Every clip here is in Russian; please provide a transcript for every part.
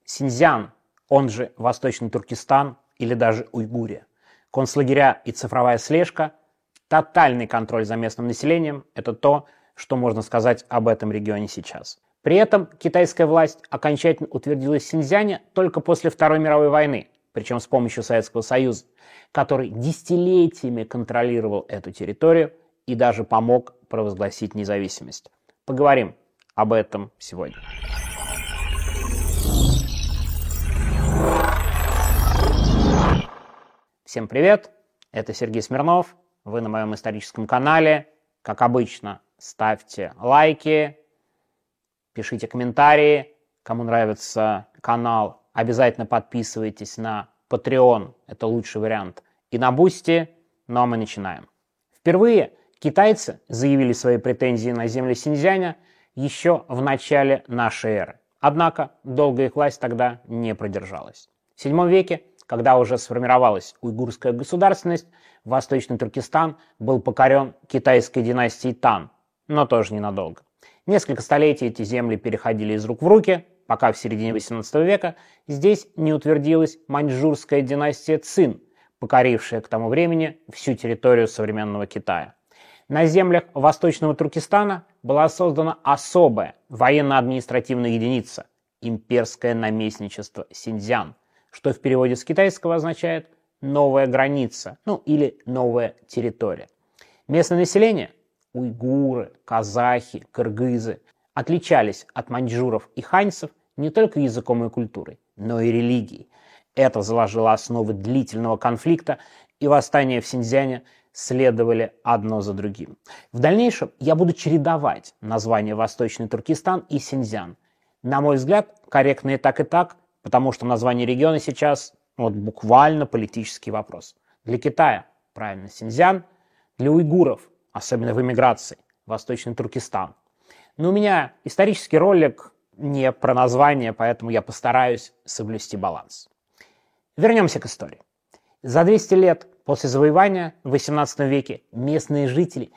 Синьцзян, он же Восточный Туркестан или даже Уйгурия. Концлагеря и цифровая слежка, тотальный контроль за местным населением – это то, что можно сказать об этом регионе сейчас. При этом китайская власть окончательно утвердилась в Синьцзяне только после Второй мировой войны, причем с помощью Советского Союза, который десятилетиями контролировал эту территорию и даже помог провозгласить независимость. Поговорим об этом сегодня. Всем привет, это Сергей Смирнов, вы на моем историческом канале. Как обычно, ставьте лайки, пишите комментарии. Кому нравится канал, обязательно подписывайтесь на Patreon, это лучший вариант, и на Boosty. Ну а мы начинаем. Впервые китайцы заявили свои претензии на земли Синьцзяня еще в начале нашей эры. Однако долго их власть тогда не продержалась. В VII веке, когда уже сформировалась уйгурская государственность, Восточный Туркестан был покорен китайской династией Тан, но тоже ненадолго. Несколько столетий эти земли переходили из рук в руки, пока в середине XVIII века здесь не утвердилась маньчжурская династия Цин, покорившая к тому времени всю территорию современного Китая. На землях Восточного Туркестана была создана особая военно-административная единица – имперское наместничество Синьцзян, что в переводе с китайского означает «новая граница», или «новая территория». Местное население – уйгуры, казахи, кыргызы – отличались от маньчжуров и ханьцев не только языком и культурой, но и религией. Это заложило основы длительного конфликта, и восстания в Синьцзяне следовали одно за другим. В дальнейшем я буду чередовать названия Восточный Туркестан и Синьцзян. На мой взгляд, корректно и так, потому что название региона сейчас буквально политический вопрос. Для Китая правильно Синьцзян, для уйгуров, особенно в эмиграции, Восточный Туркестан. Но у меня исторический ролик не про название, поэтому я постараюсь соблюсти баланс. Вернемся к истории. За 200 лет после завоевания в XVIII веке местные жители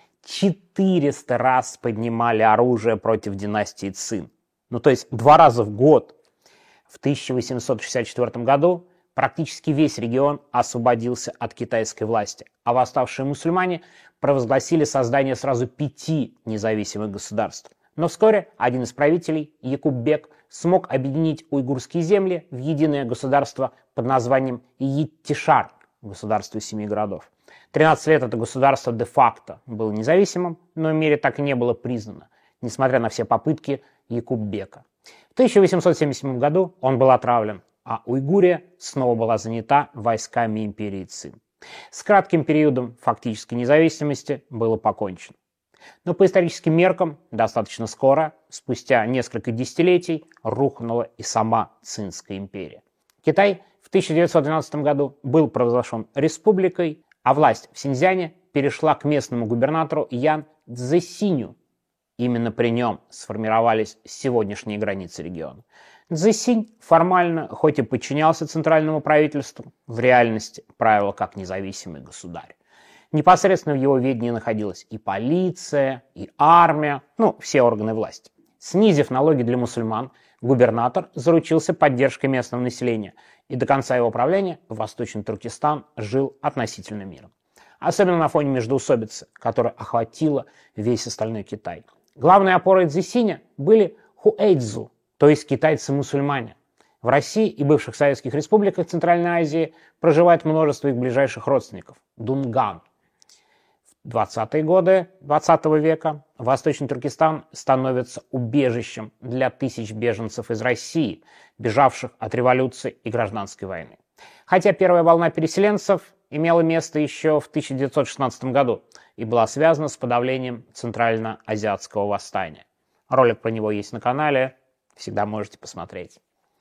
400 раз поднимали оружие против династии Цин. То есть 2 раза в год. В 1864 году практически весь регион освободился от китайской власти, а восставшие мусульмане провозгласили создание сразу 5 независимых государств. Но вскоре один из правителей, Якуббек, смог объединить уйгурские земли в единое государство под названием Йиттишар, государство 7 городов. 13 лет это государство де-факто было независимым, но в мире так и не было признано, несмотря на все попытки Якуббека. В 1877 году он был отравлен, а Уйгурия снова была занята войсками империи Цин. С кратким периодом фактической независимости было покончено. Но по историческим меркам достаточно скоро, спустя несколько десятилетий, рухнула и сама Цинская империя. Китай в 1912 году был провозглашен республикой, а власть в Синьцзяне перешла к местному губернатору Ян Цзэсиню. Именно при нем сформировались сегодняшние границы региона. Цзэсинь формально, хоть и подчинялся центральному правительству, в реальности правил как независимый государь. Непосредственно в его ведении находилась и полиция, и армия, все органы власти. Снизив налоги для мусульман, губернатор заручился поддержкой местного населения, и до конца его правления Восточный Туркестан жил относительно миром. Особенно на фоне междоусобицы, которая охватила весь остальной Китай. Главной опорой Цзэсиня были хуэйцзу, то есть китайцы-мусульмане. В России и бывших советских республиках Центральной Азии проживает множество их ближайших родственников – дунган. В 20-е годы 20 века Восточный Туркестан становится убежищем для тысяч беженцев из России, бежавших от революции и гражданской войны. Хотя первая волна переселенцев имела место еще в 1916 году и была связана с подавлением Центральноазиатского восстания. Ролик про него есть на канале, всегда можете посмотреть.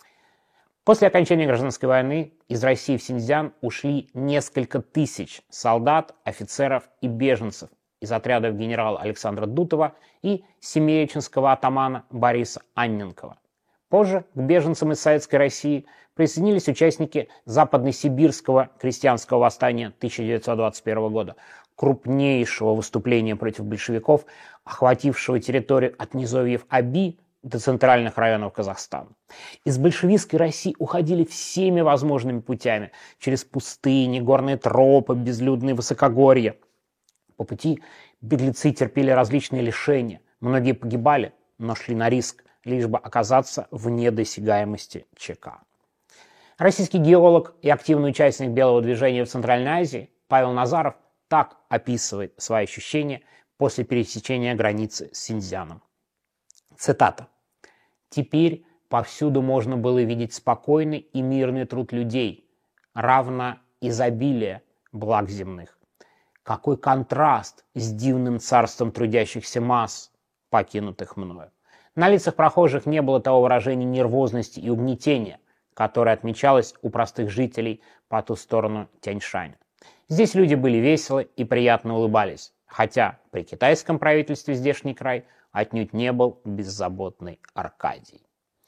После окончания гражданской войны из России в Синьцзян ушли несколько тысяч солдат, офицеров и беженцев из отрядов генерала Александра Дутова и семиреченского атамана Бориса Анненкова. Позже к беженцам из Советской России присоединились участники Западносибирского крестьянского восстания 1921 года, крупнейшего выступления против большевиков, охватившего территорию от низовьев Аби до центральных районов Казахстана. Из большевистской России уходили всеми возможными путями, через пустыни, горные тропы, безлюдные высокогорья. По пути беглецы терпели различные лишения, многие погибали, но шли на риск, лишь бы оказаться вне досягаемости ЧК. Российский геолог и активный участник белого движения в Центральной Азии Павел Назаров так описывает свои ощущения после пересечения границы с Синьцзяном. Цитата. «Теперь повсюду можно было видеть спокойный и мирный труд людей, равно изобилие благ земных. Какой контраст с дивным царством трудящихся масс, покинутых мною. На лицах прохожих не было того выражения нервозности и угнетения, которое отмечалось у простых жителей по ту сторону Тяньшаня. Здесь люди были веселы и приятно улыбались, хотя при китайском правительстве здешний край отнюдь не был беззаботной Аркадией».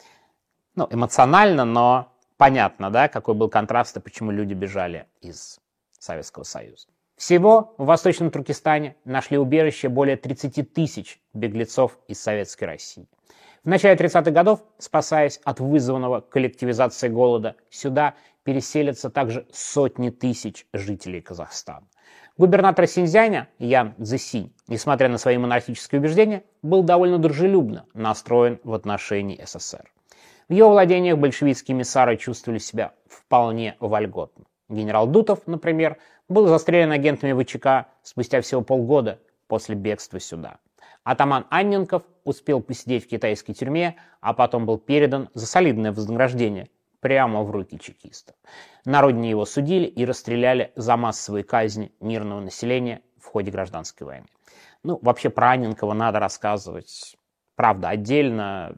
Эмоционально, но понятно, да, какой был контраст и почему люди бежали из Советского Союза. Всего в Восточном Туркестане нашли убежище более 30 тысяч беглецов из Советской России. В начале 30-х годов, спасаясь от вызванного коллективизацией голода, сюда переселятся также сотни тысяч жителей Казахстана. Губернатор Синьцзяня Ян Цзысинь, несмотря на свои монархические убеждения, был довольно дружелюбно настроен в отношении СССР. В его владениях большевистские эмиссары чувствовали себя вполне вольготно. Генерал Дутов, например, был застрелен агентами ВЧК спустя всего полгода после бегства сюда. Атаман Анненков успел посидеть в китайской тюрьме, а потом был передан за солидное вознаграждение прямо в руки чекистов. На родине его судили и расстреляли за массовые казни мирного населения в ходе гражданской войны. Вообще про Анненкова надо рассказывать, правда, отдельно.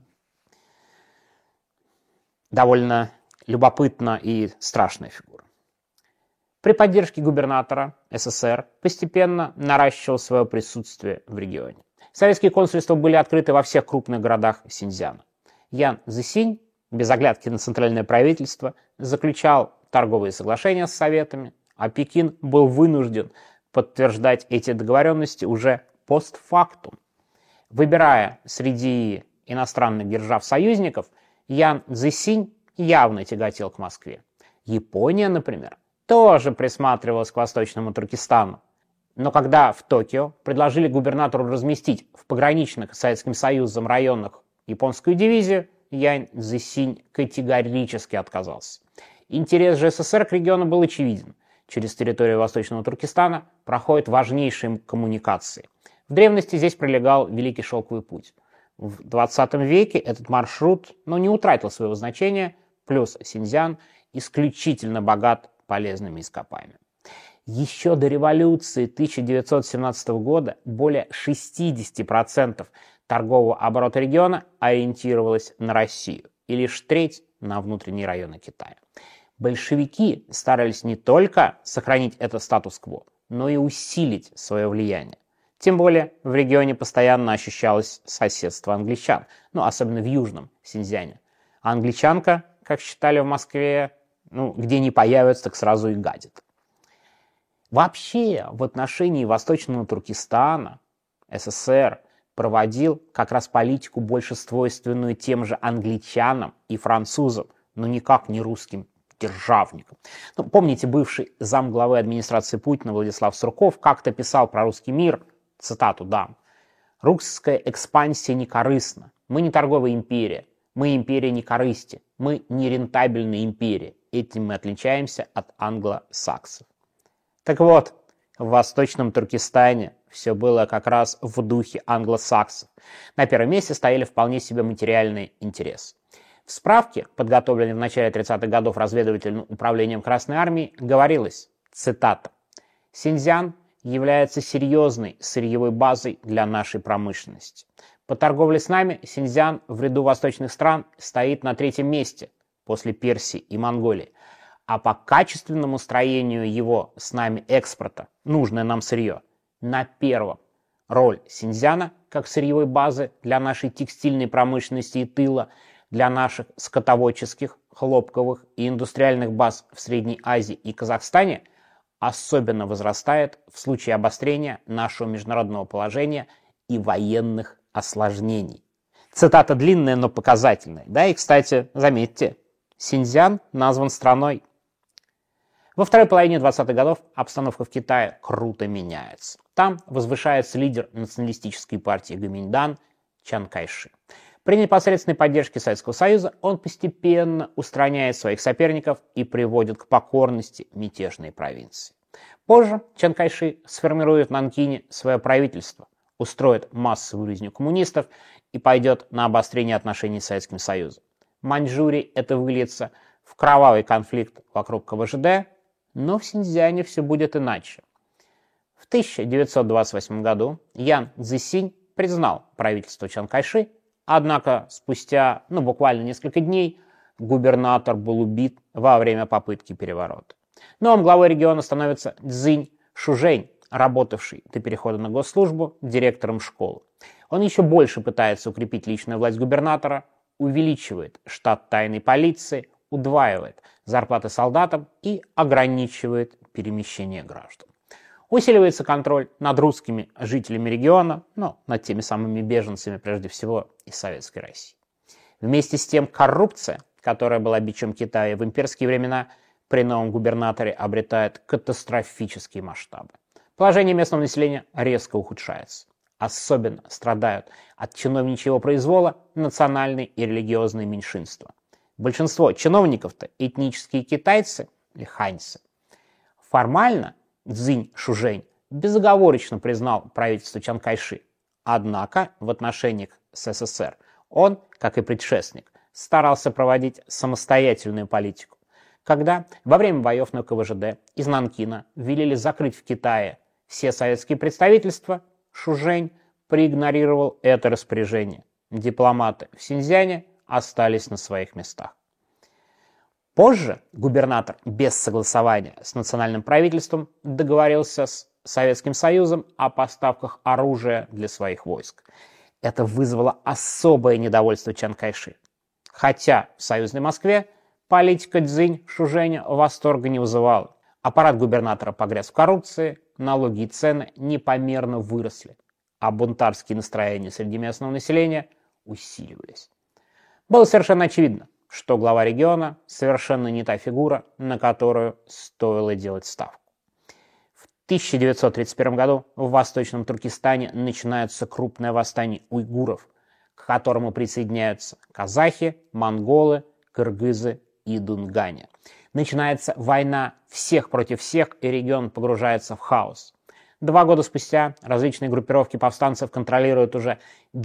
Довольно любопытна и страшная фигура. При поддержке губернатора СССР постепенно наращивал свое присутствие в регионе. Советские консульства были открыты во всех крупных городах Синьцзяна. Ян Цзысинь, без оглядки на центральное правительство, заключал торговые соглашения с Советами, а Пекин был вынужден подтверждать эти договоренности уже постфактум. Выбирая среди иностранных держав-союзников, Ян Цзысинь явно тяготел к Москве. Япония, например, тоже присматривалась к Восточному Туркестану. Но когда в Токио предложили губернатору разместить в пограничных с Советским Союзом районах японскую дивизию, Ян Цзысинь категорически отказался. Интерес же СССР к региону был очевиден. Через территорию Восточного Туркестана проходят важнейшие коммуникации. В древности здесь пролегал Великий Шелковый путь. В 20 веке этот маршрут, не утратил своего значения, плюс Синьцзян исключительно богат полезными ископаемыми. Еще до революции 1917 года более 60% торгового оборота региона ориентировалось на Россию и лишь треть на внутренние районы Китая. Большевики старались не только сохранить этот статус-кво, но и усилить свое влияние. Тем более в регионе постоянно ощущалось соседство англичан, особенно в южном Синьцзяне. А англичанка, как считали в Москве, где не появится, так сразу и гадит. Вообще, в отношении Восточного Туркестана СССР проводил как раз политику, больше свойственную тем же англичанам и французам, но никак не русским державникам. Помните, бывший замглавы администрации Путина Владислав Сурков как-то писал про русский мир, цитату дам: «Русская экспансия не корыстна. Мы не торговая империя. Мы империя не корысти. Мы не рентабельная империя. Этим мы отличаемся от англосаксов». Так вот, в Восточном Туркестане все было как раз в духе англосаксов. На первом месте стояли вполне себе материальные интересы. В справке, подготовленной в начале 30-х годов разведывательным управлением Красной Армии, говорилось, цитата: «Синьцзян является серьезной сырьевой базой для нашей промышленности. По торговле с нами Синьцзян в ряду восточных стран стоит на 3-м месте после Персии и Монголии, а по качественному строению его с нами экспорта, нужное нам сырье, на 1-м. Роль Синьцзяна как сырьевой базы для нашей текстильной промышленности и тыла, для наших скотоводческих, хлопковых и индустриальных баз в Средней Азии и Казахстане особенно возрастает в случае обострения нашего международного положения и военных осложнений». Цитата длинная, но показательная. Да, и, кстати, заметьте, Синьцзян назван страной. Во второй половине 20-х годов обстановка в Китае круто меняется. Там возвышается лидер националистической партии Гоминьдан Чан Кайши. При непосредственной поддержке Советского Союза он постепенно устраняет своих соперников и приводит к покорности мятежные провинции. Позже Чан Кайши сформирует в Нанкине свое правительство, устроит массовую резню коммунистов и пойдет на обострение отношений с Советским Союзом. В Маньчжурии это выльется в кровавый конфликт вокруг КВЖД, но в Синьцзяне все будет иначе. В 1928 году Ян Цзисинь признал правительство Чан Кайши, однако спустя буквально несколько дней губернатор был убит во время попытки переворота. Новым главой региона становится Цзинь Шужень, работавший до перехода на госслужбу директором школы. Он еще больше пытается укрепить личную власть губернатора, увеличивает штат тайной полиции, удваивает зарплаты солдатам и ограничивает перемещение граждан. Усиливается контроль над русскими жителями региона, над теми самыми беженцами, прежде всего, из Советской России. Вместе с тем коррупция, которая была бичом Китая в имперские времена, при новом губернаторе обретает катастрофические масштабы. Положение местного населения резко ухудшается. Особенно страдают от чиновничьего произвола национальные и религиозные меньшинства. Большинство чиновников-то этнические китайцы или ханьцы. Формально Цзинь Шужень безоговорочно признал правительство Чан Кайши, однако в отношениях с СССР он, как и предшественник, старался проводить самостоятельную политику. Когда во время боев на КВЖД из Нанкина велели закрыть в Китае все советские представительства, Шужень проигнорировал это распоряжение. Дипломаты в Синьцзяне остались на своих местах. Позже губернатор без согласования с национальным правительством договорился с Советским Союзом о поставках оружия для своих войск. Это вызвало особое недовольство Чан Кайши. Хотя в союзной Москве политика Цзинь Шужэня восторга не вызывала. Аппарат губернатора погряз в коррупции, налоги и цены непомерно выросли, а бунтарские настроения среди местного населения усиливались. Было совершенно очевидно, что глава региона совершенно не та фигура, на которую стоило делать ставку. В 1931 году в Восточном Туркестане начинается крупное восстание уйгуров, к которому присоединяются казахи, монголы, кыргызы и дунгане. Начинается война всех против всех, и регион погружается в хаос. 2 года спустя различные группировки повстанцев контролируют уже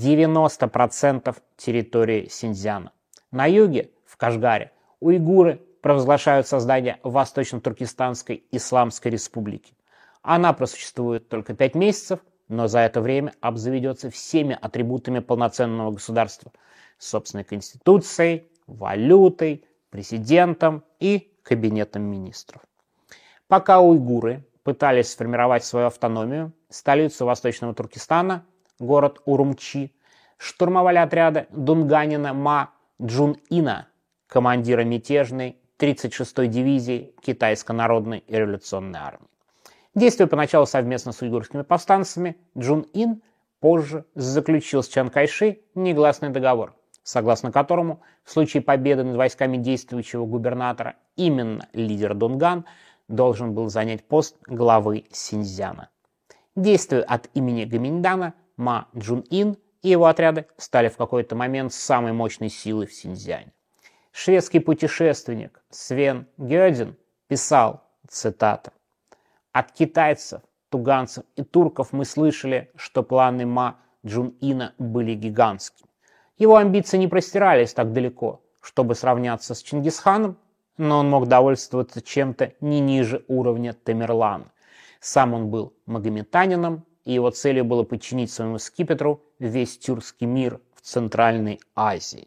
90% территории Синьцзяна. На юге, в Кашгаре, уйгуры провозглашают создание Восточно-Туркестанской Исламской Республики. Она просуществует только 5 месяцев, но за это время обзаведется всеми атрибутами полноценного государства: собственной конституцией, валютой, президентом и кабинетом министров. Пока уйгуры пытались сформировать свою автономию, столицу Восточного Туркестана, город Урумчи, штурмовали отряды дунганина Ма Чжун-ина, командира мятежной 36-й дивизии Китайской народной революционной армии. Действуя поначалу совместно с уйгурскими повстанцами, Чжун-ин позже заключил с Чан Кайши негласный договор, согласно которому в случае победы над войсками действующего губернатора именно лидер Дунган должен был занять пост главы Синьцзяна. Действуя от имени Гоминьдана, Ма Чжун-ин и его отряды стали в какой-то момент самой мощной силой в Синьцзяне. Шведский путешественник Свен Гёдин писал, цитата: «От китайцев, туганцев и турков мы слышали, что планы Ма Чжун-ина были гигантскими. Его амбиции не простирались так далеко, чтобы сравняться с Чингисханом, но он мог довольствоваться чем-то не ниже уровня Тамерлана. Сам он был магометанином, и его целью было подчинить своему скипетру весь тюркский мир в Центральной Азии».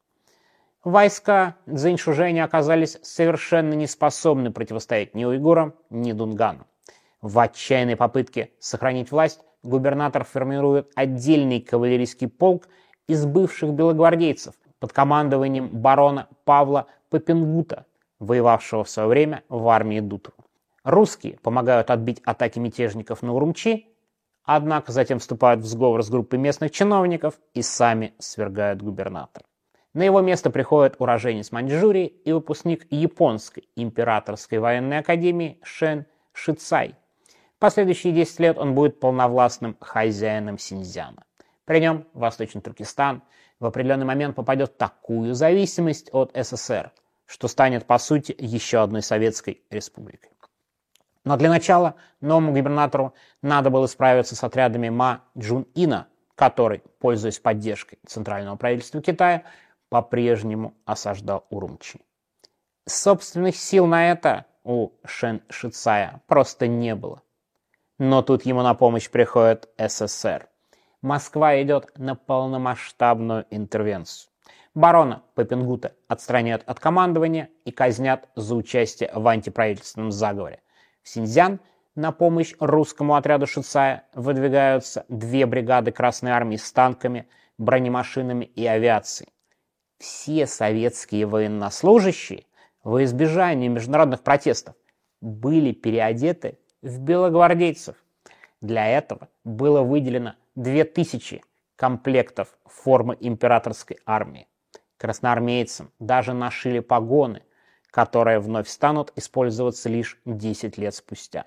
Войска Цзинь Шужэня оказались совершенно не способны противостоять ни уйгурам, ни дунганам. В отчаянной попытке сохранить власть губернатор формирует отдельный кавалерийский полк из бывших белогвардейцев под командованием барона Павла Попенгута, воевавшего в свое время в армии Дутова. Русские помогают отбить атаки мятежников на Урумчи, однако затем вступают в сговор с группой местных чиновников и сами свергают губернатора. На его место приходит уроженец Маньчжурии и выпускник японской императорской военной академии Шэн Шицай. В последующие 10 лет он будет полновластным хозяином Синьцзяна. При нем Восточный Туркестан в определенный момент попадет в такую зависимость от СССР, что станет, по сути, еще одной советской республикой. Но для начала новому губернатору надо было справиться с отрядами Ма Чжун-ина, который, пользуясь поддержкой центрального правительства Китая, по-прежнему осаждал Урумчи. Собственных сил на это у Шэн Шицая просто не было. Но тут ему на помощь приходит СССР. Москва идет на полномасштабную интервенцию. Барона Попенгута отстраняют от командования и казнят за участие в антиправительственном заговоре. В Синьцзян на помощь русскому отряду Шицая выдвигаются 2 бригады Красной Армии с танками, бронемашинами и авиацией. Все советские военнослужащие во избежание международных протестов были переодеты в белогвардейцев. Для этого было выделено 2000 комплектов формы императорской армии. Красноармейцам даже нашили погоны, которые вновь станут использоваться лишь 10 лет спустя.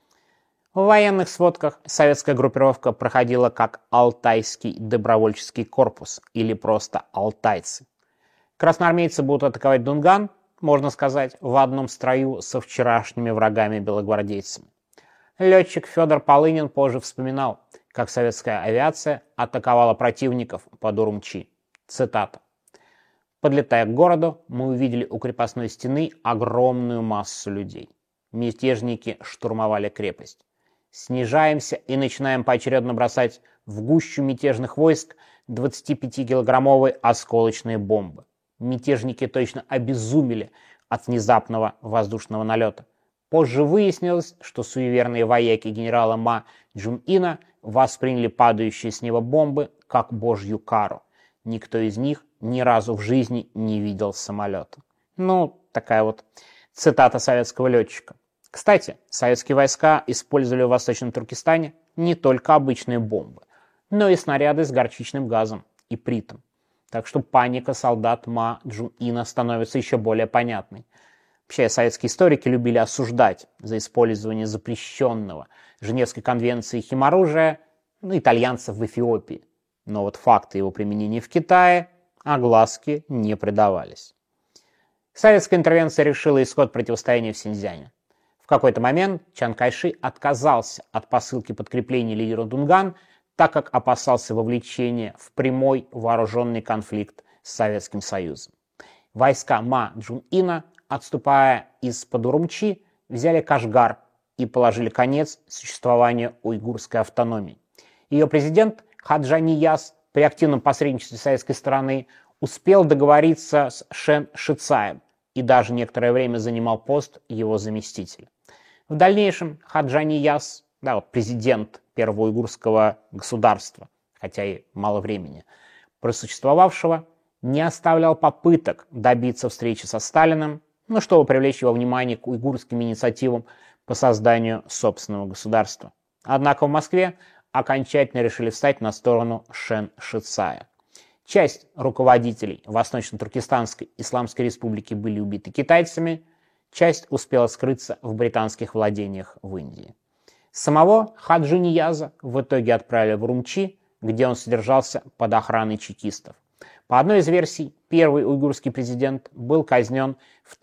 В военных сводках советская группировка проходила как Алтайский добровольческий корпус или просто алтайцы. Красноармейцы будут атаковать Дунган, можно сказать, в одном строю со вчерашними врагами-белогвардейцами. Летчик Федор Полынин позже вспоминал, как советская авиация атаковала противников под Урумчи. Цитата. «Подлетая к городу, мы увидели у крепостной стены огромную массу людей. Мятежники штурмовали крепость. Снижаемся и начинаем поочередно бросать в гущу мятежных войск 25-килограммовые осколочные бомбы. Мятежники точно обезумели от внезапного воздушного налета. Позже выяснилось, что суеверные вояки генерала Ма Чжун-ина восприняли падающие с неба бомбы как божью кару. Никто из них ни разу в жизни не видел самолета». Ну, такая вот цитата советского летчика. Кстати, советские войска использовали в Восточном Туркестане не только обычные бомбы, но и снаряды с горчичным газом и притом. Так что паника солдат Ма Чжун-ина становится еще более понятной. Вообще, советские историки любили осуждать за использование запрещенного Женевской конвенцией химоружия итальянцев в Эфиопии. Но вот факты его применения в Китае огласке не придавались. Советская интервенция решила исход противостояния в Синьцзяне. В какой-то момент Чан Кайши отказался от посылки подкреплений лидеру Дунган, так как опасался вовлечения в прямой вооруженный конфликт с Советским Союзом. Войска Ма Чжун-ина, отступая из-под Урумчи, взяли Кашгар и положили конец существованию уйгурской автономии. Ее президент Хаджа Нияз при активном посредничестве советской стороны успел договориться с Шэн Шицаем и даже некоторое время занимал пост его заместителя. В дальнейшем Хаджа Нияз, президент первого уйгурского государства, хотя и мало времени просуществовавшего, не оставлял попыток добиться встречи со Сталиным, чтобы привлечь его внимание к уйгурским инициативам по созданию собственного государства. Однако в Москве окончательно решили встать на сторону Шэн Шицая. Часть руководителей Восточно-Туркестанской Исламской Республики были убиты китайцами, часть успела скрыться в британских владениях в Индии. Самого Хаджи Нияза в итоге отправили в Урумчи, где он содержался под охраной чекистов. По одной из версий, первый уйгурский президент был казнен в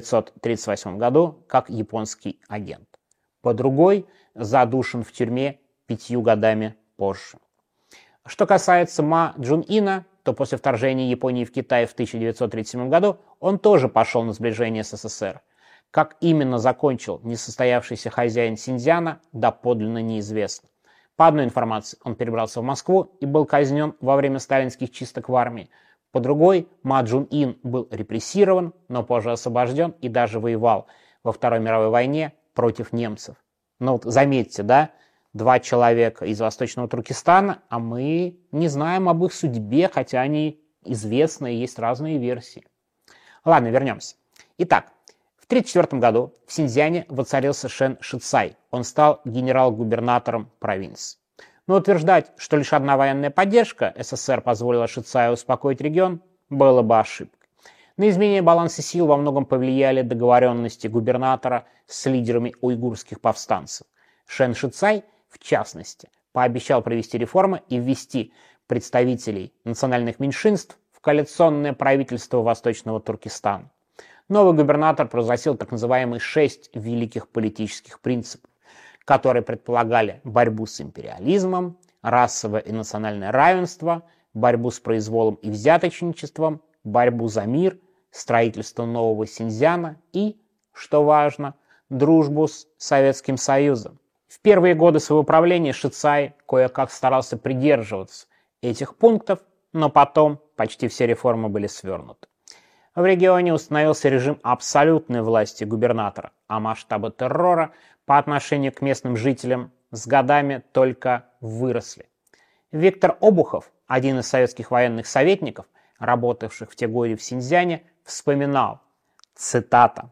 1938 году как японский агент. По другой, задушен в тюрьме 5 годами позже. Что касается Ма Чжун-ина, то после вторжения Японии в Китай в 1937 году он тоже пошел на сближение с СССР. Как именно закончил несостоявшийся хозяин Синьцзяна, доподлинно неизвестно. По одной информации, он перебрался в Москву и был казнен во время сталинских чисток в армии. По другой, Ма Чжун-ин был репрессирован, но позже освобожден и даже воевал во Второй мировой войне против немцев. Заметьте, 2 человека из Восточного Туркестана, а мы не знаем об их судьбе, хотя они известны и есть разные версии. Ладно, вернемся. Итак, в 1934 году в Синьцзяне воцарился Шэн Шицай. Он стал генерал-губернатором провинции. Но утверждать, что лишь одна военная поддержка СССР позволила Шицаю успокоить регион, было бы ошибкой. На изменение баланса сил во многом повлияли договоренности губернатора с лидерами уйгурских повстанцев. Шэн Шицай, в частности, пообещал провести реформы и ввести представителей национальных меньшинств в коалиционное правительство Восточного Туркестана. Новый губернатор провозгласил так называемые 6 великих политических принципов, которые предполагали борьбу с империализмом, расовое и национальное равенство, борьбу с произволом и взяточничеством, борьбу за мир, строительство нового Синьцзяна и, что важно, дружбу с Советским Союзом. В первые годы своего правления Шицай кое-как старался придерживаться этих пунктов, но потом почти все реформы были свернуты. В регионе установился режим абсолютной власти губернатора, а масштабы террора по отношению к местным жителям с годами только выросли. Виктор Обухов, один из советских военных советников, работавших в те годы в Синьцзяне, вспоминал, цитата: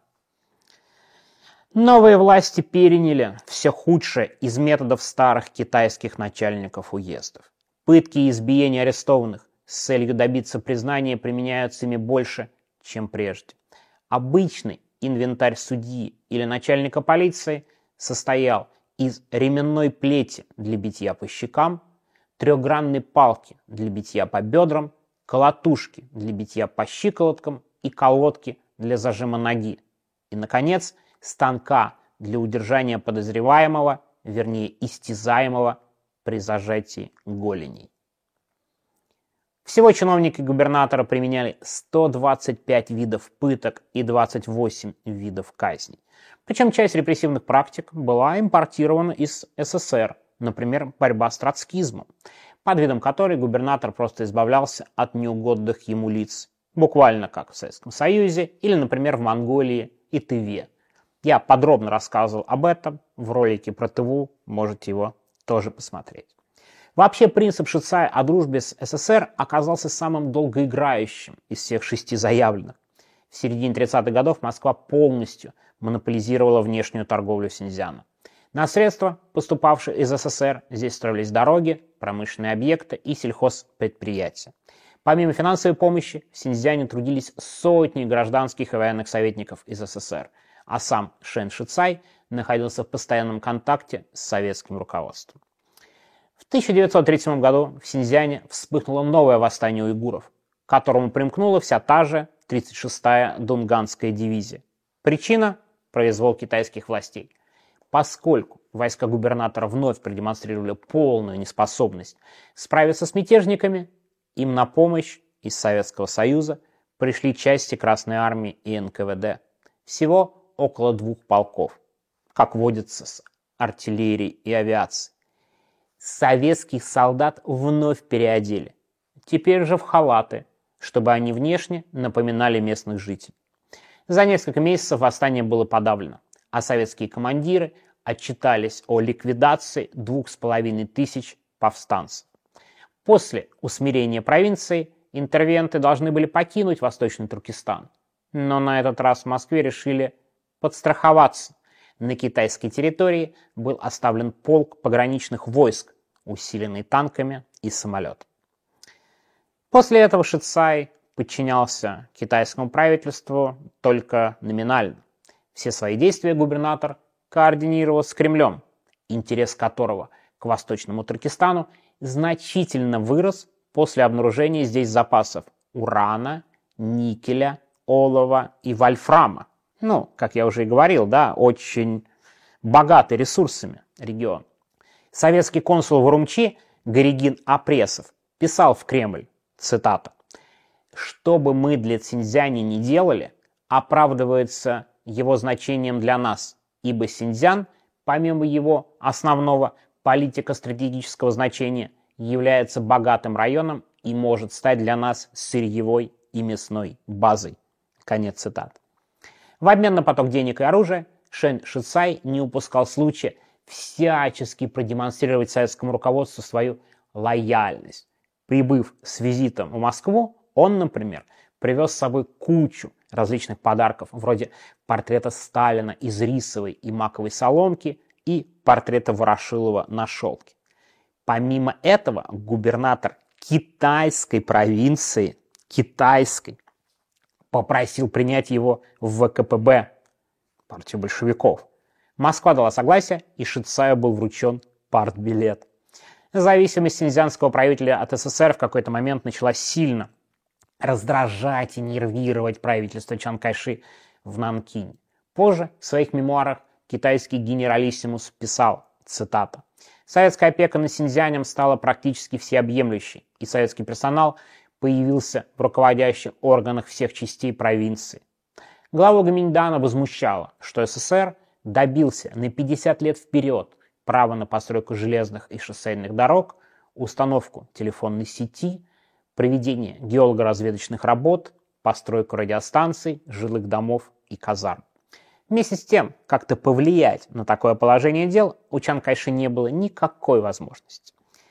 «Новые власти переняли все худшее из методов старых китайских начальников уездов. Пытки и избиения арестованных с целью добиться признания применяются ими больше, чем прежде. Обычный инвентарь судьи или начальника полиции состоял из ременной плети для битья по щекам, трехгранной палки для битья по бедрам, колотушки для битья по щиколоткам и колодки для зажима ноги. И, наконец, станка для удержания подозреваемого, вернее, истязаемого при зажатии голеней». Всего чиновники губернатора применяли 125 видов пыток и 28 видов казней. Причем часть репрессивных практик была импортирована из СССР, например, борьба с троцкизмом, под видом которой губернатор просто избавлялся от неугодных ему лиц, буквально как в Советском Союзе или, например, в Монголии и Тыве. Я подробно рассказывал об этом в ролике про Тыву, можете его тоже посмотреть. Вообще принцип Шицая о дружбе с СССР оказался самым долгоиграющим из всех 6 заявленных. В середине 30-х годов Москва полностью монополизировала внешнюю торговлю Синьцзяна. На средства, поступавшие из СССР, здесь строились дороги, промышленные объекты и сельхозпредприятия. Помимо финансовой помощи, в Синьцзяне трудились сотни гражданских и военных советников из СССР, а сам Шэн Шицай находился в постоянном контакте с советским руководством. В 1937 году в Синьцзяне вспыхнуло новое восстание уйгуров, к которому примкнула вся та же 36-я Дунганская дивизия. Причина – произвол китайских властей. Поскольку войска губернатора вновь продемонстрировали полную неспособность справиться с мятежниками, им на помощь из Советского Союза пришли части Красной Армии и НКВД. Всего около 2 полков, как водится с артиллерией и авиацией. Советских солдат вновь переодели, теперь же в халаты, чтобы они внешне напоминали местных жителей. За несколько месяцев восстание было подавлено, а советские командиры отчитались о ликвидации 2500 повстанцев. После усмирения провинции интервенты должны были покинуть Восточный Туркестан, но на этот раз в Москве решили подстраховаться. На китайской территории был оставлен полк пограничных войск, усиленный танками и самолетами. После этого Шицай подчинялся китайскому правительству только номинально. Все свои действия губернатор координировал с Кремлем, интерес которого к Восточному Туркестану значительно вырос после обнаружения здесь запасов урана, никеля, олова и вольфрама. Как я уже и говорил, очень богатый ресурсами регион. Советский консул в Урумчи Горегин Апресов писал в Кремль, цитата: «Что бы мы для Синьцзяня ни делали, оправдывается его значением для нас, ибо Синьцзян, помимо его основного политико-стратегического значения, является богатым районом и может стать для нас сырьевой и мясной базой». Конец цитаты. В обмен на поток денег и оружия Шэн Шицай не упускал случая всячески продемонстрировать советскому руководству свою лояльность. Прибыв с визитом в Москву, он, например, привез с собой кучу различных подарков, вроде портрета Сталина из рисовой и маковой соломки и портрета Ворошилова на шелке. Помимо этого, губернатор китайской провинции, попросил принять его в ВКПБ, партию большевиков. Москва дала согласие, и Шицаю был вручен партбилет. Зависимость синьцзянского правителя от СССР в какой-то момент начала сильно раздражать и нервировать правительство Чан Кайши в Нанкине. Позже в своих мемуарах китайский генералиссимус писал, цитата, «Советская опека над Синьцзянем стала практически всеобъемлющей, и советский персонал появился в руководящих органах всех частей провинции. Главу Гоминьдана возмущало, что СССР добился на 50 лет вперед права на постройку железных и шоссейных дорог, установку телефонной сети, проведение геолого-разведочных работ, постройку радиостанций, жилых домов и казарм. Вместе с тем, как-то повлиять на такое положение дел у Чан Кайши не было никакой возможности.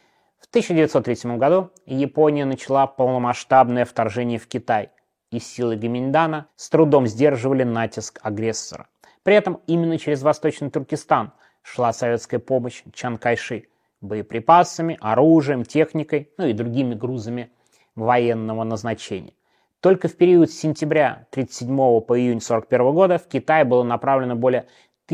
В 1937 году Япония начала полномасштабное вторжение в Китай, и силы Гоминьдана с трудом сдерживали натиск агрессора. При этом именно через Восточный Туркестан шла советская помощь Чан Кайши боеприпасами, оружием, техникой, и другими грузами военного назначения. Только в период с сентября 1937 по июнь 1941 года в Китай было направлено более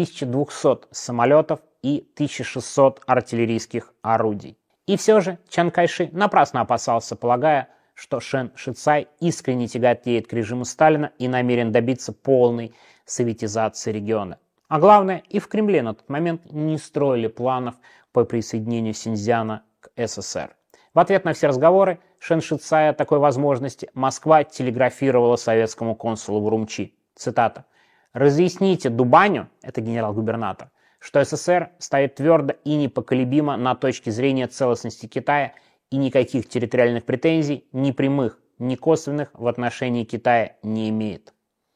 1200 самолетов и 1600 артиллерийских орудий. И все же Чан Кайши напрасно опасался, полагая, что Шэн Шицай искренне тяготеет к режиму Сталина и намерен добиться полной советизации региона. А главное, и в Кремле на тот момент не строили планов по присоединению Синьцзяна к СССР. В ответ на все разговоры Шэн Шицая о такой возможности Москва телеграфировала советскому консулу в Урумчи. Цитата. «Разъясните Дубаню, это генерал-губернатор, что СССР стоит твердо и непоколебимо на точке зрения целостности Китая и никаких территориальных претензий, ни прямых, ни косвенных в отношении Китая не имеет».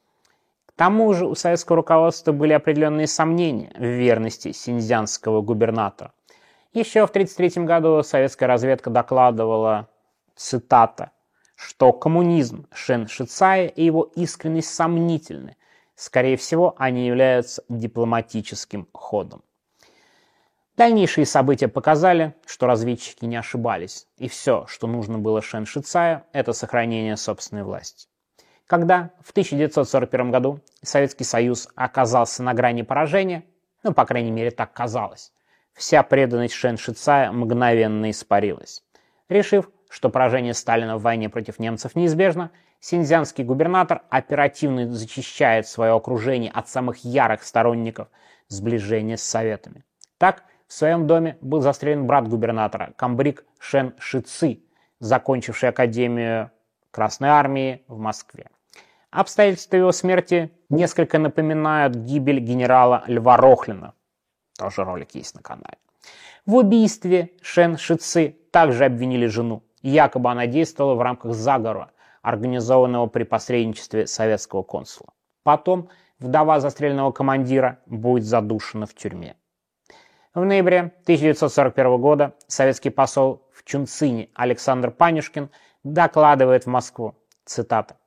К тому же у советского руководства были определенные сомнения в верности синьцзянского губернатора. Еще в 1933 году советская разведка докладывала, цитата, что коммунизм Шэн Шицая и его искренность сомнительны. Скорее всего, они являются дипломатическим ходом. Дальнейшие события показали, что разведчики не ошибались, и все, что нужно было Шэн Шицаю, это сохранение собственной власти. Когда в 1941 году Советский Союз оказался на грани поражения, по крайней мере так казалось, вся преданность Шэн Шицая мгновенно испарилась. Решив, что поражение Сталина в войне против немцев неизбежно, синьцзянский губернатор оперативно зачищает свое окружение от самых ярых сторонников сближения с Советами. Так, в своем доме был застрелен брат губернатора, комбриг Шэн Шици, закончивший Академию Красной Армии в Москве. Обстоятельства его смерти несколько напоминают гибель генерала Льва Рохлина. Тоже ролик есть на канале. В убийстве Шэн Шици также обвинили жену. Якобы она действовала в рамках заговора, организованного при посредничестве советского консула. Потом вдова застреленного командира будет задушена в тюрьме. В ноябре 1941 года советский посол в Чунцине Александр Панюшкин докладывает в Москву, цитата,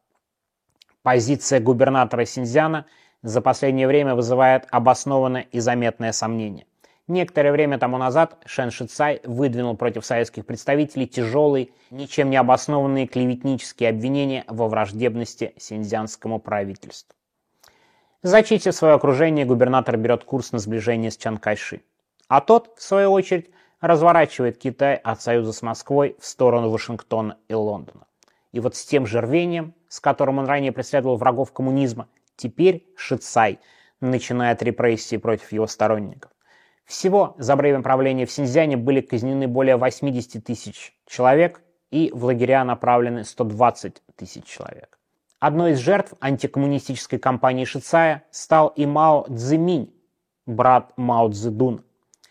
«Позиция губернатора Синьцзяна за последнее время вызывает обоснованное и заметное сомнение. Некоторое время тому назад Шэн Шицай выдвинул против советских представителей тяжелые, ничем не обоснованные клеветнические обвинения во враждебности синьцзянскому правительству». Зачистив свое окружение, губернатор берет курс на сближение с Чан Кайши. А тот, в свою очередь, разворачивает Китай от союза с Москвой в сторону Вашингтона и Лондона. И вот с тем же рвением, с которым он ранее преследовал врагов коммунизма, теперь Шицай начинает репрессии против его сторонников. Всего за время правления в Синьцзяне были казнены более 80 тысяч человек и в лагеря направлены 120 тысяч человек. Одной из жертв антикоммунистической кампании Шицая стал и Мао Цзэминь, брат Мао Цзэдуна.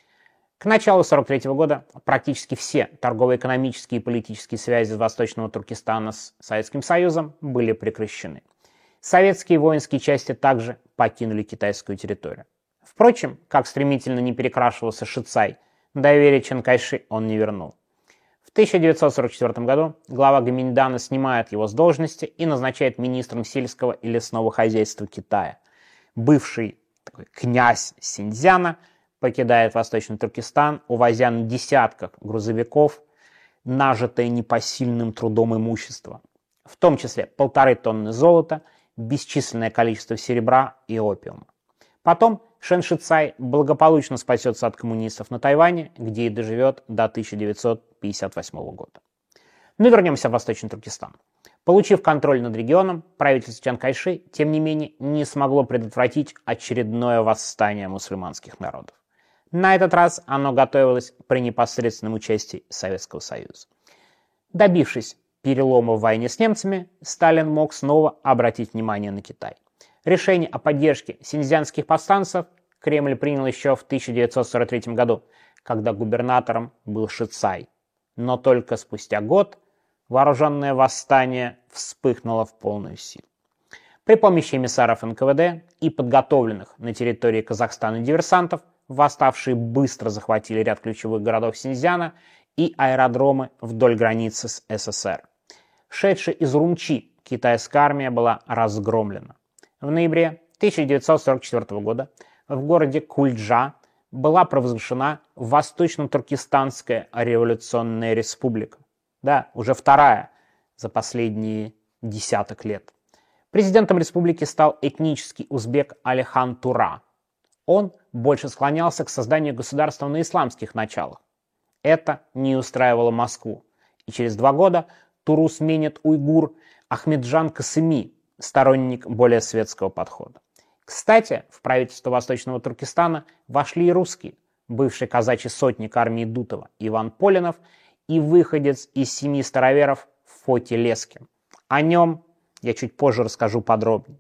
К началу 1943 года практически все торгово-экономические и политические связи Восточного Туркестана с Советским Союзом были прекращены. Советские воинские части также покинули китайскую территорию. Впрочем, как стремительно не перекрашивался Шицай, доверие Чан Кайши он не вернул. В 1944 году глава Гоминьдана снимает его с должности и назначает министром сельского и лесного хозяйства Китая. Бывший такой князь Синьцзяна покидает Восточный Туркестан, увозя на десятках грузовиков нажитое непосильным трудом имущество, в том числе 1,5 тонны золота, бесчисленное количество серебра и опиума. Потом Шэн Шицай благополучно спасется от коммунистов на Тайване, где и доживет до 1958 года. Но вернемся в Восточный Туркестан. Получив контроль над регионом, правительство Чан Кайши, тем не менее, не смогло предотвратить очередное восстание мусульманских народов. На этот раз оно готовилось при непосредственном участии Советского Союза. Добившись перелома в войне с немцами, Сталин мог снова обратить внимание на Китай. Решение о поддержке синьцзянских повстанцев Кремль принял еще в 1943 году, когда губернатором был Шицай. Но только спустя год вооруженное восстание вспыхнуло в полную силу. При помощи эмиссаров НКВД и подготовленных на территории Казахстана диверсантов восставшие быстро захватили ряд ключевых городов Синьцзяна и аэродромы вдоль границы с СССР. Шедшая из Урумчи китайская армия была разгромлена. В ноябре 1944 года в городе Кульджа была провозглашена Восточно-Туркестанская революционная республика. Да, уже вторая за последние десяток лет. Президентом республики стал этнический узбек Алихан Тура. Он больше склонялся к созданию государства на исламских началах. Это не устраивало Москву, и через 2 года Туру сменит уйгур Ахмеджан Касыми, сторонник более светского подхода. Кстати, в правительство Восточного Туркестана вошли и русские, бывший казачий сотник армии Дутова Иван Полинов и выходец из 7 староверов Фоти Лескин. О нем я чуть позже расскажу подробнее.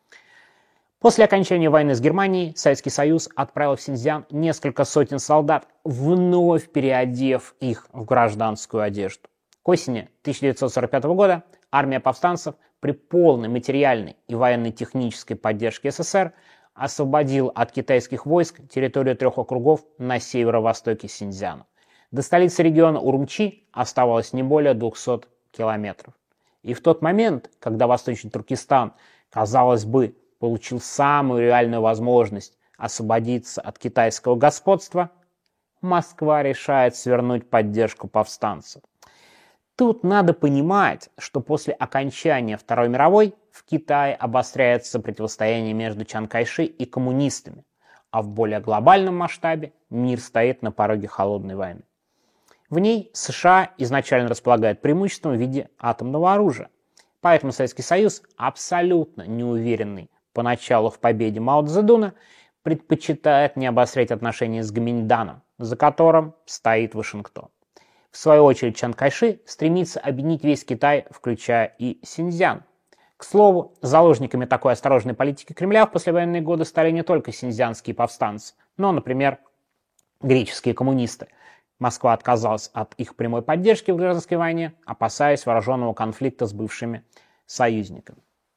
После окончания войны с Германией Советский Союз отправил в Синьцзян несколько сотен солдат, вновь переодев их в гражданскую одежду. К осени 1945 года армия повстанцев при полной материальной и военно-технической поддержке СССР освободила от китайских войск территорию 3 округов на северо-востоке Синьцзяна. До столицы региона Урумчи оставалось не более 200 километров. И в тот момент, когда Восточный Туркестан, казалось бы, получил самую реальную возможность освободиться от китайского господства, Москва решает свернуть поддержку повстанцев. Тут надо понимать, что после окончания Второй мировой в Китае обостряется противостояние между Чан Кайши и коммунистами, а в более глобальном масштабе мир стоит на пороге холодной войны. В ней США изначально располагает преимуществом в виде атомного оружия, поэтому Советский Союз, абсолютно неуверенный поначалу в победе Мао Цзэдуна, предпочитает не обострять отношения с Гоминьданом, за которым стоит Вашингтон. В свою очередь Чан Кайши стремится объединить весь Китай, включая и Синьцзян. К слову, заложниками такой осторожной политики Кремля в послевоенные годы стали не только синьцзянские повстанцы, но, например, греческие коммунисты. Москва отказалась от их прямой поддержки в гражданской войне, опасаясь вооруженного конфликта с бывшими союзниками.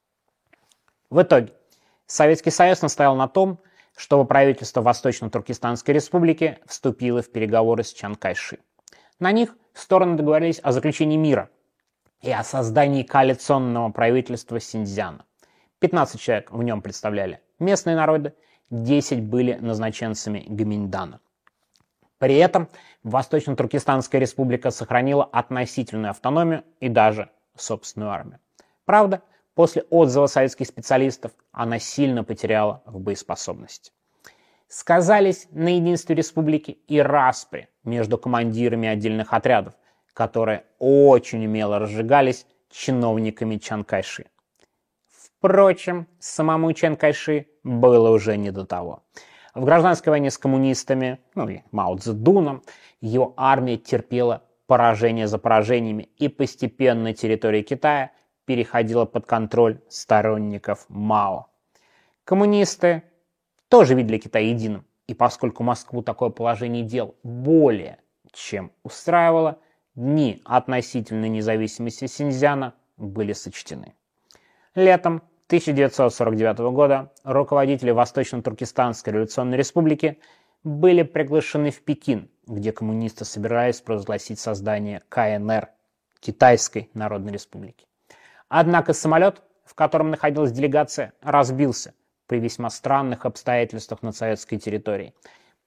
В итоге Советский Союз настоял на том, чтобы правительство Восточно-Туркестанской республики вступило в переговоры с Чан Кайши. На них стороны договорились о заключении мира и о создании коалиционного правительства Синьцзяна. 15 человек в нем представляли местные народы, 10 были назначенцами Гоминьдана. При этом Восточно-Туркестанская республика сохранила относительную автономию и даже собственную армию. Правда, после отзыва советских специалистов она сильно потеряла в боеспособности. Сказались на единстве республики и распри между командирами отдельных отрядов, которые очень умело разжигались чиновниками Чан Кайши. Впрочем, самому Чан Кайши было уже не до того. В гражданской войне с коммунистами, и Мао Цзэдуном, его армия терпела поражение за поражениями, и постепенно территория Китая переходила под контроль сторонников Мао. Коммунисты тоже видели Китай единым, и поскольку Москву такое положение дел более чем устраивало, дни относительной независимости Синьцзяна были сочтены. Летом 1949 года руководители Восточно-Туркестанской революционной республики были приглашены в Пекин, где коммунисты собирались провозгласить создание КНР, Китайской Народной Республики. Однако самолет, в котором находилась делегация, разбился при весьма странных обстоятельствах на советской территории.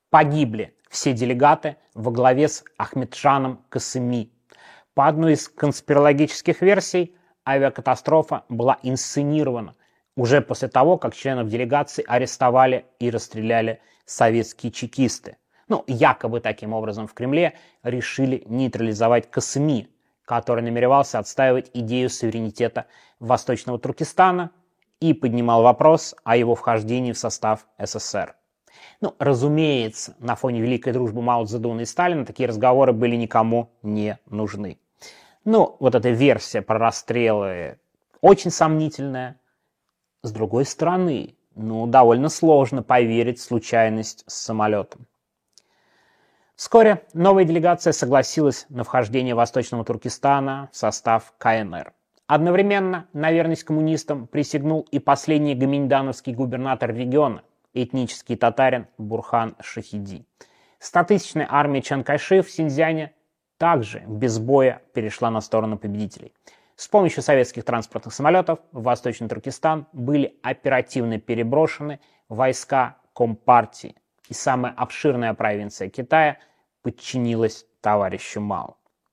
Погибли все делегаты во главе с Ахмеджаном Касыми. По одной из конспирологических версий, авиакатастрофа была инсценирована уже после того, как членов делегации арестовали и расстреляли советские чекисты. Якобы таким образом в Кремле решили нейтрализовать Касыми, который намеревался отстаивать идею суверенитета Восточного Туркестана и поднимал вопрос о его вхождении в состав СССР. Разумеется, на фоне великой дружбы Мао Цзэдуна и Сталина такие разговоры были никому не нужны. Вот эта версия про расстрелы очень сомнительная. С другой стороны, довольно сложно поверить в случайность с самолетом. Вскоре новая делегация согласилась на вхождение Восточного Туркестана в состав КНР. Одновременно на верность коммунистам присягнул и последний гоминдановский губернатор региона, этнический татарин Бурхан Шахиди. 100-тысячная армия Чан Кайши в Синьцзяне также без боя перешла на сторону победителей. С помощью советских транспортных самолетов в Восточный Туркестан были оперативно переброшены войска Компартии, и самая обширная провинция Китая подчинилась товарищу Мао.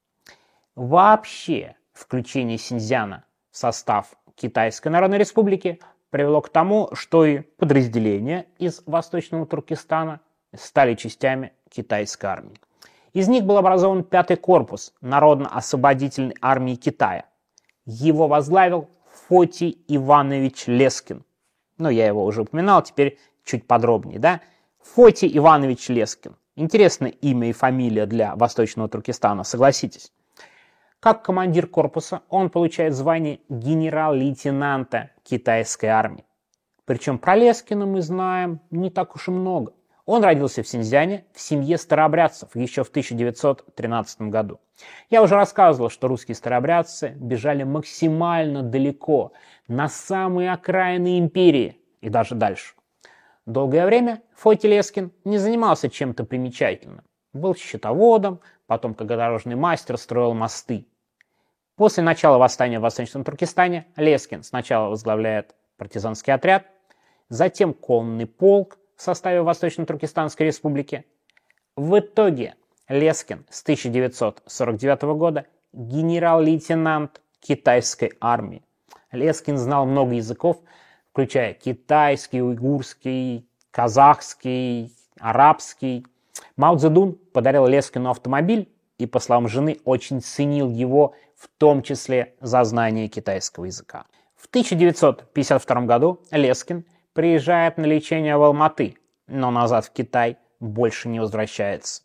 Вообще, включение Синьцзяна в состав Китайской Народной Республики привело к тому, что и подразделения из Восточного Туркестана стали частями китайской армии. Из них был образован 5-й корпус Народно-освободительной армии Китая. Его возглавил Фотий Иванович Лескин. Я его уже упоминал, теперь чуть подробнее, Фотий Иванович Лескин. Интересное имя и фамилия для Восточного Туркестана, согласитесь. Как командир корпуса он получает звание генерал-лейтенанта китайской армии. Причем про Лескина мы знаем не так уж и много. Он родился в Синьцзяне в семье старообрядцев еще в 1913 году. Я уже рассказывал, что русские старообрядцы бежали максимально далеко, на самые окраины империи и даже дальше. Долгое время Фотий Лескин не занимался чем-то примечательным. Был счетоводом, потом как дорожный мастер строил мосты. После начала восстания в Восточном Туркестане Лескин сначала возглавляет партизанский отряд, затем конный полк в составе Восточно-Туркестанской республики. В итоге Лескин с 1949 года генерал-лейтенант китайской армии. Лескин знал много языков, включая китайский, уйгурский, казахский, арабский. Мао Цзэдун подарил Лескину автомобиль и, по словам жены, очень ценил его, в том числе за знание китайского языка. В 1952 году Лескин приезжает на лечение в Алматы, но назад в Китай больше не возвращается.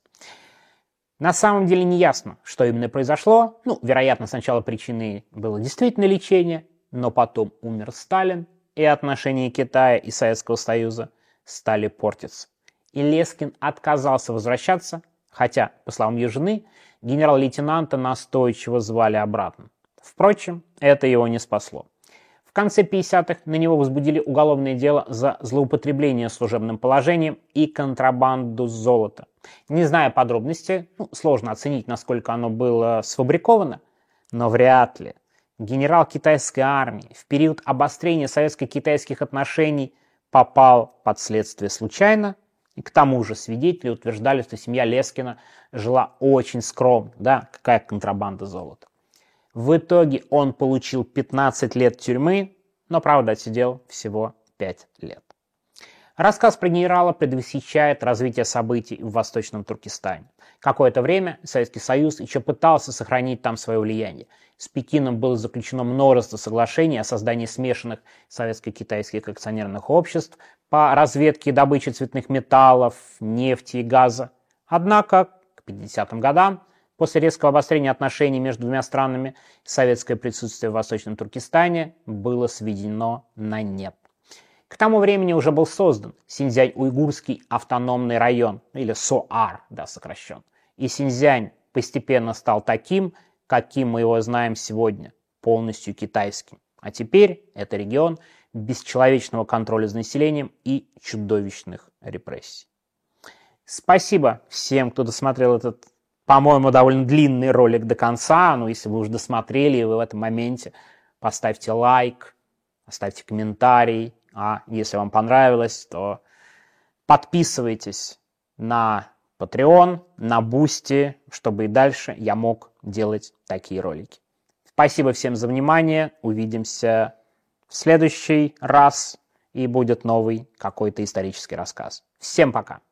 На самом деле не ясно, что именно произошло. Вероятно, сначала причиной было действительно лечение, но потом умер Сталин, и отношения Китая и Советского Союза стали портиться. И Лескин отказался возвращаться, хотя, по словам ее жены, генерал-лейтенанта настойчиво звали обратно. Впрочем, это его не спасло. В конце 50-х на него возбудили уголовное дело за злоупотребление служебным положением и контрабанду золота. Не зная подробностей, сложно оценить, насколько оно было сфабриковано, но вряд ли генерал китайской армии в период обострения советско-китайских отношений попал под следствие случайно. И к тому же свидетели утверждали, что семья Лескина жила очень скромно. Какая контрабанда золота. В итоге он получил 15 лет тюрьмы, но, правда, отсидел всего 5 лет. Рассказ про генерала предвосхищает развитие событий в Восточном Туркестане. Какое-то время Советский Союз еще пытался сохранить там свое влияние. С Пекином было заключено множество соглашений о создании смешанных советско-китайских акционерных обществ по разведке и добыче цветных металлов, нефти и газа. Однако к 50-м годам, после резкого обострения отношений между двумя странами, советское присутствие в Восточном Туркестане было сведено на нет. К тому времени уже был создан Синьцзянь-Уйгурский автономный район, или СОАР, сокращен. И Синьцзянь постепенно стал таким, каким мы его знаем сегодня, полностью китайским. А теперь это регион бесчеловечного контроля за населением и чудовищных репрессий. Спасибо всем, кто досмотрел этот, по-моему, довольно длинный ролик до конца. Если вы уже досмотрели, и вы в этом моменте, поставьте лайк, оставьте комментарий. А если вам понравилось, то подписывайтесь на Patreon, на Boosty, чтобы и дальше я мог делать такие ролики. Спасибо всем за внимание. Увидимся в следующий раз, и будет новый какой-то исторический рассказ. Всем пока!